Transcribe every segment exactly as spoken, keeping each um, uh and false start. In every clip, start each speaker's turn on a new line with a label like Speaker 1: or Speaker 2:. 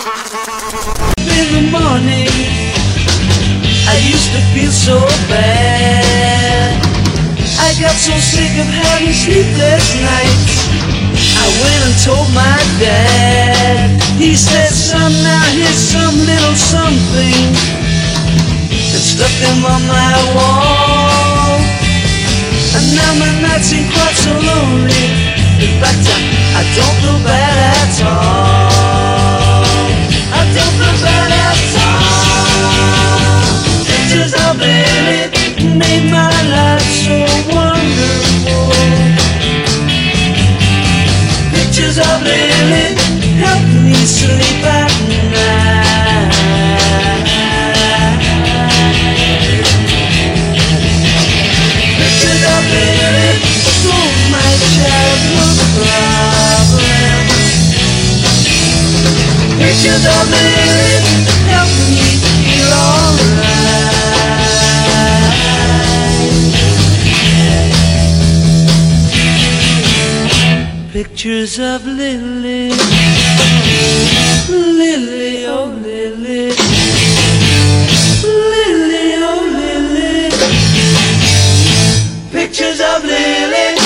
Speaker 1: In the morning, I used to feel so bad. I got so sick of having sleepless nights. I went and told my dad. He said, son, now here's some little something that stuck them on my wall. And now my nights ain't quite so lonely. In fact, I, I don't feel bad at all. I don't feel bad at all. Pictures of Lily made my life so wonderful. Pictures of Lily help me sleep at night. Pictures of Lily solve my childhood problems. Pictures of Lily help me feel alright. Pictures of Lily, Lily, oh Lily, Lily, oh Lily. Pictures of Lily.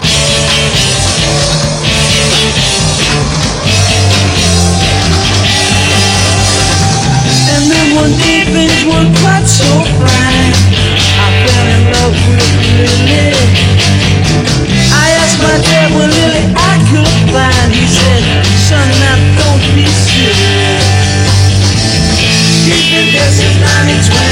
Speaker 1: And then one day things weren't quite so fine. I fell in love with Lily. I asked my dad what Lily I could find. He said, son, now don't be silly. She's been there since nineteen twenty.